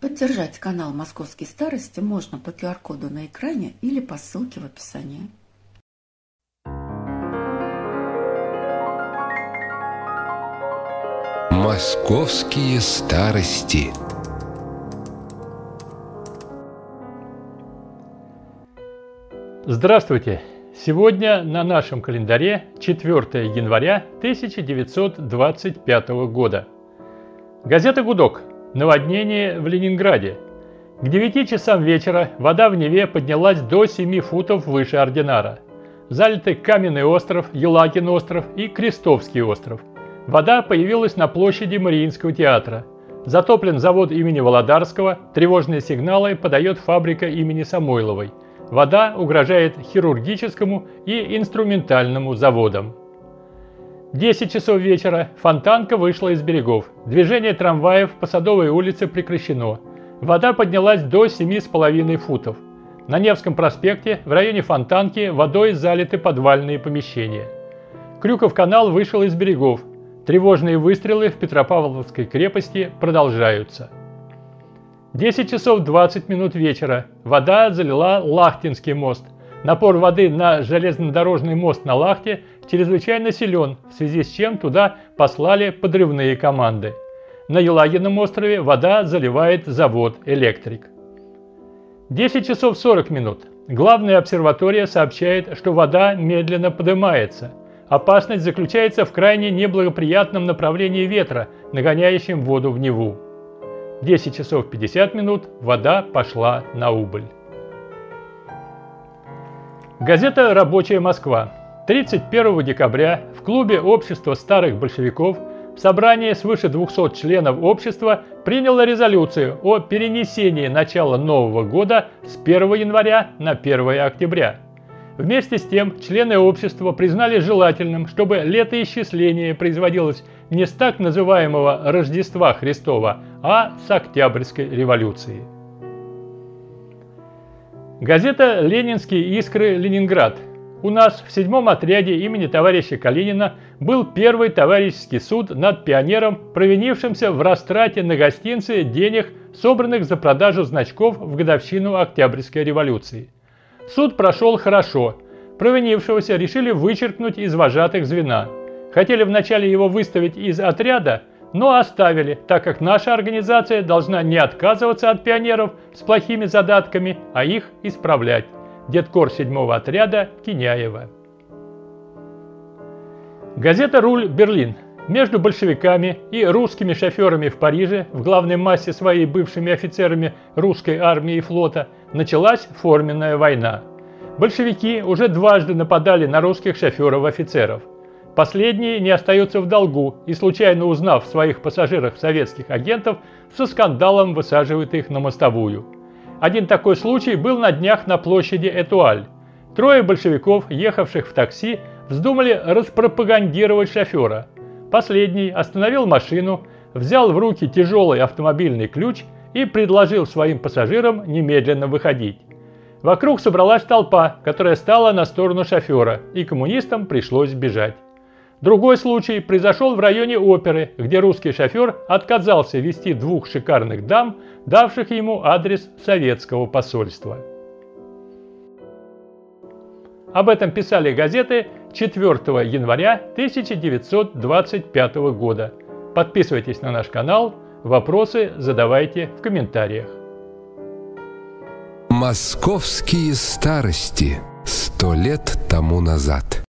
Поддержать канал «Московские старости» можно по QR-коду на экране или по ссылке в описании. «Московские старости». Здравствуйте! Сегодня на нашем календаре 4 января 1925 года. Газета «Гудок». Наводнение в Ленинграде. К 9 часам вечера вода в Неве поднялась до 7 футов выше Ординара. Залиты Каменный остров, Елагин остров и Крестовский остров. Вода появилась на площади Мариинского театра. Затоплен завод имени Володарского, тревожные сигналы подает фабрика имени Самойловой. Вода угрожает хирургическому и инструментальному заводам. 10 часов вечера Фонтанка вышла из берегов. Движение трамваев по Садовой улице прекращено. Вода поднялась до 7,5 футов. На Невском проспекте в районе Фонтанки водой залиты подвальные помещения. Крюков канал вышел из берегов. Тревожные выстрелы в Петропавловской крепости продолжаются. 10 часов 20 минут вечера. Вода залила Лахтинский мост. Напор воды на железнодорожный мост на Лахте чрезвычайно силен, в связи с чем туда послали подрывные команды. На Елагином острове вода заливает завод «Электрик». 10 часов 40 минут. Главная обсерватория сообщает, что вода медленно поднимается. Опасность заключается в крайне неблагоприятном направлении ветра, нагоняющем воду в Неву. 10 часов 50 минут. Вода пошла на убыль. Газета «Рабочая Москва». 31 декабря в клубе общества старых большевиков собрание свыше 200 членов общества приняло резолюцию о перенесении начала Нового года с 1 января на 1 октября. Вместе с тем члены общества признали желательным, чтобы летоисчисление производилось не с так называемого Рождества Христова, а с Октябрьской революции. Газета «Ленинские искры. Ленинград». У нас в 7-м отряде имени товарища Калинина был первый товарищеский суд над пионером, провинившимся в растрате на гостинцы денег, собранных за продажу значков в годовщину Октябрьской революции. Суд прошел хорошо. Провинившегося решили вычеркнуть из вожатых звена. Хотели вначале его выставить из отряда, но оставили, так как наша организация должна не отказываться от пионеров с плохими задатками, а их исправлять. Деткор 7-го отряда Киняева. Газета «Руль. Берлин». Между большевиками и русскими шоферами в Париже, в главной массе своей бывшими офицерами русской армии и флота, началась форменная война. Большевики уже дважды нападали на русских шоферов-офицеров. Последние не остаются в долгу и, случайно узнав в своих пассажирах советских агентов, со скандалом высаживают их на мостовую. Один такой случай был на днях на площади Этуаль. Трое большевиков, ехавших в такси, вздумали распропагандировать шофера. Последний остановил машину, взял в руки тяжелый автомобильный ключ и предложил своим пассажирам немедленно выходить. Вокруг собралась толпа, которая стала на сторону шофера, и коммунистам пришлось бежать. Другой случай произошел в районе оперы, где русский шофер отказался везти двух шикарных дам, давших ему адрес советского посольства. Об этом писали газеты 4 января 1925 года. Подписывайтесь на наш канал, вопросы задавайте в комментариях. «Московские старости» 100 лет тому назад.